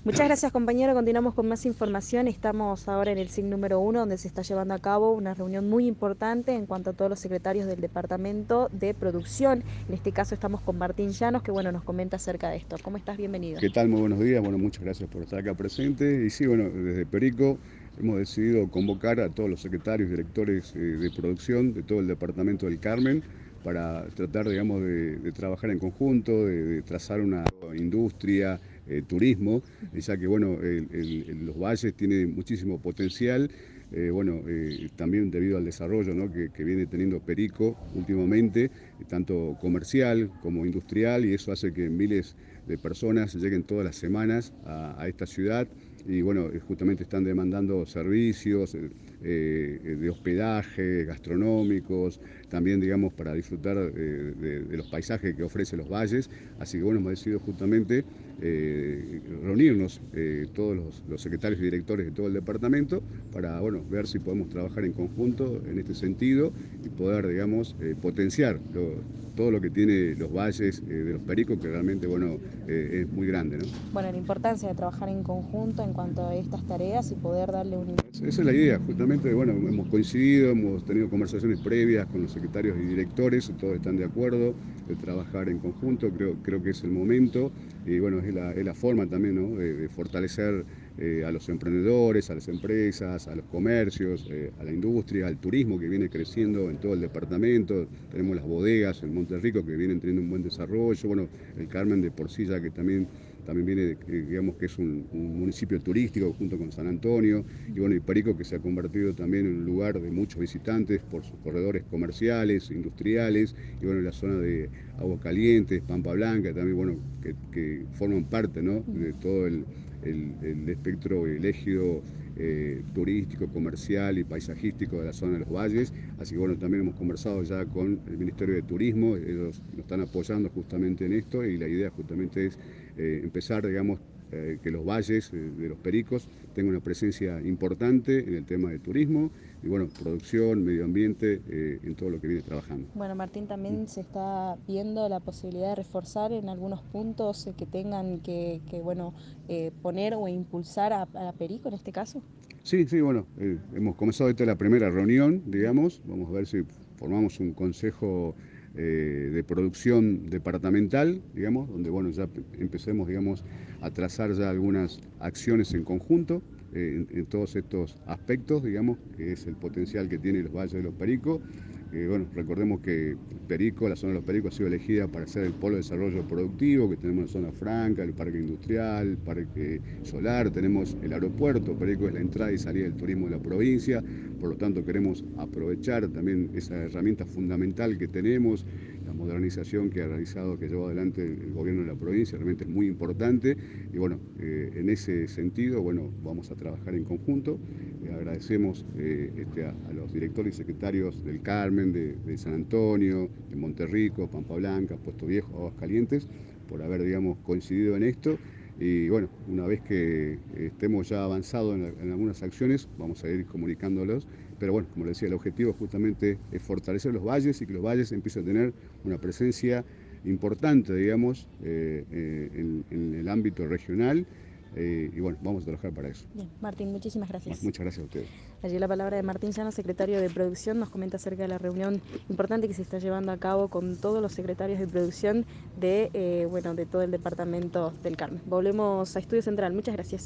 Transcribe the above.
Muchas gracias, compañero. Continuamos con más información. Estamos ahora en el SIC número 1, donde se está llevando a cabo una reunión muy importante en cuanto a todos los secretarios del Departamento de Producción. En este caso estamos con Martín Llanos, que bueno, nos comenta acerca de esto. ¿Cómo estás? Bienvenido. ¿Qué tal? Muy buenos días. Bueno, muchas gracias por estar acá presente. Y sí, bueno, desde Perico hemos decidido convocar a todos los secretarios y directores de producción de todo el departamento del Carmen para tratar, digamos, de trabajar en conjunto, de trazar una industria, turismo, ya que, bueno, los valles tienen muchísimo potencial. También debido al desarrollo, ¿no?, que viene teniendo Perico últimamente, tanto comercial como industrial, y eso hace que miles de personas lleguen todas las semanas a esta ciudad y bueno, justamente están demandando servicios de hospedaje, gastronómicos, también digamos para disfrutar de los paisajes que ofrecen los valles, así que bueno, hemos decidido justamente reunirnos todos los secretarios y directores de todo el departamento para bueno, ver si podemos trabajar en conjunto en este sentido y poder digamos potenciar todo lo que tiene los valles de los Pericos, que realmente bueno, es muy grande, ¿no? Bueno, la importancia de trabajar en conjunto en cuanto a estas tareas y poder darle un... Esa es la idea, justamente, bueno, hemos coincidido, hemos tenido conversaciones previas con los secretarios y directores, todos están de acuerdo de trabajar en conjunto, creo que es el momento, y bueno, es la forma también, ¿no?, de fortalecer a los emprendedores, a las empresas, a los comercios, a la industria, al turismo que viene creciendo en todo el departamento, tenemos las bodegas en Monterrico que vienen teniendo un buen desarrollo, bueno, el Carmen de por sí ya que también viene, digamos que es un municipio turístico junto con San Antonio, y bueno, y Perico que se ha convertido también en un lugar de muchos visitantes por sus corredores comerciales, industriales, y bueno, la zona de Aguascalientes, Pampa Blanca, también bueno, que forman parte, ¿no?, de todo el espectro elégido turístico, comercial y paisajístico de la zona de los valles. Así que bueno, también hemos conversado ya con el Ministerio de Turismo, ellos nos están apoyando justamente en esto y la idea justamente es empezar, digamos, que los valles de los Pericos tengan una presencia importante en el tema de turismo y bueno, producción, medio ambiente, en todo lo que viene trabajando. Bueno, Martín, también se está viendo la posibilidad de reforzar en algunos puntos que tengan bueno, poner o impulsar a Perico en este caso. Sí, sí, bueno, hemos comenzado esta la primera reunión, digamos, vamos a ver si formamos un consejo de producción departamental, digamos, donde bueno, ya empecemos, digamos, a trazar ya algunas acciones en conjunto en todos estos aspectos, digamos, que es el potencial que tiene los valles de los Pericos. Bueno, recordemos que Perico, la zona de los Pericos ha sido elegida para ser el polo de desarrollo productivo, que tenemos la zona franca, el parque industrial, el parque solar, tenemos el aeropuerto, Perico es la entrada y salida del turismo de la provincia, por lo tanto queremos aprovechar también esa herramienta fundamental que tenemos, la modernización que ha realizado, que llevó adelante el gobierno de la provincia, realmente es muy importante y bueno, en ese sentido, bueno, vamos a trabajar en conjunto. Agradecemos a los directores y secretarios del Carmen, de San Antonio, de Monterrico, Pampa Blanca, Puesto Viejo, Aguascalientes, por haber, digamos, coincidido en esto. Y bueno, una vez que estemos ya avanzados en algunas acciones, vamos a ir comunicándolos. Pero bueno, como les decía, el objetivo justamente es fortalecer los valles y que los valles empiecen a tener una presencia importante, digamos, en el ámbito regional. Y bueno, vamos a trabajar para eso. Bien, Martín, muchísimas gracias. Muchas gracias a ustedes. Allí la palabra de Martín Llanos, secretario de Producción, nos comenta acerca de la reunión importante que se está llevando a cabo con todos los secretarios de producción de, bueno, de todo el departamento del Carmen. Volvemos a Estudio Central. Muchas gracias.